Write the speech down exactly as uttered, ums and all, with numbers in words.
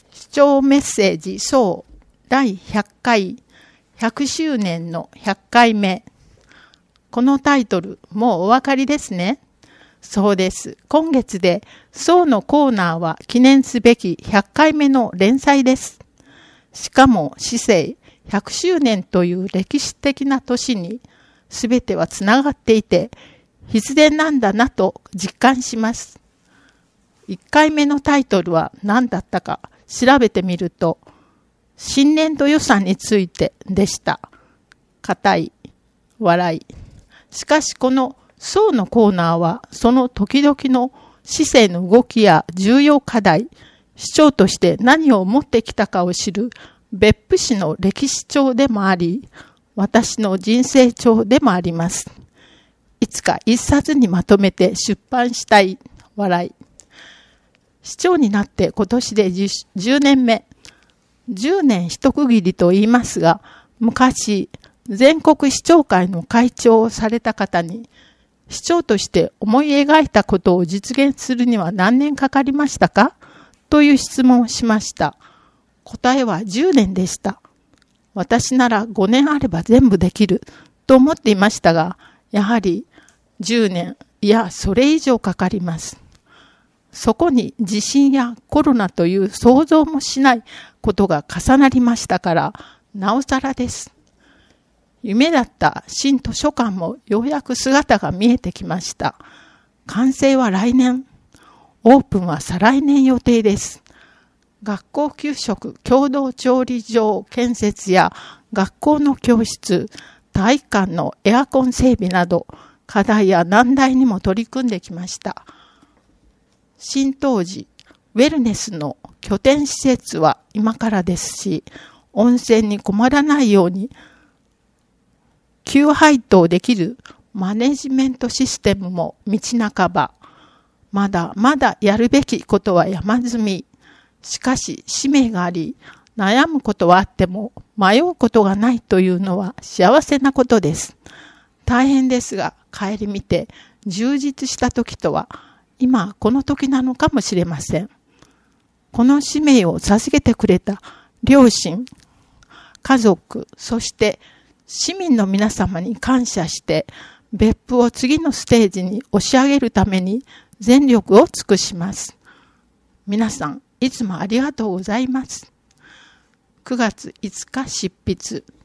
視聴メッセージ総だいひゃっかい、ひゃくしゅうねんのひゃっかいめ。このタイトル、もうお分かりですね。そうです。今月で総のコーナーは記念すべきひゃっかいめの連載です。しかも市政ひゃくしゅうねんという歴史的な年にすべてはつながっていて必然なんだなと実感します。いっかいめのタイトルは何だったか調べてみると、新年度予算についてでした。固い、笑い。しかしこの総のコーナーは、その時々の市政の動きや重要課題、市長として何を持ってきたかを知る別府市の歴史帳でもあり、私の人生帳でもあります。いつか一冊にまとめて出版したい、笑い。市長になって今年でじゅうねんめ。じゅうねん一区切りと言いますが、昔、全国市長会の会長をされた方に、市長として思い描いたことを実現するには何年かかりましたかという質問をしました。答えはじゅうねんでした。私ならごねんあれば全部できると思っていましたが、やはりじゅうねん、いやそれ以上かかります。そこに地震やコロナという想像もしないことが重なりましたから、なおさらです。夢だった新図書館もようやく姿が見えてきました。完成は来年、オープンは再来年予定です。学校給食共同調理場建設や学校の教室、体育館のエアコン整備など、課題や難題にも取り組んできました。新東寺、ウェルネスの拠点施設は今からですし、温泉に困らないように、急配当できるマネジメントシステムも道半ば。まだまだやるべきことは山積み。しかし使命があり、悩むことはあっても迷うことがないというのは幸せなことです。大変ですが、顧みて充実した時とは、今この時なのかもしれません。この使命を授けてくれた両親、家族、そして市民の皆様に感謝して、別府を次のステージに押し上げるために全力を尽くします。皆さん、いつもありがとうございます。くがついつか執筆。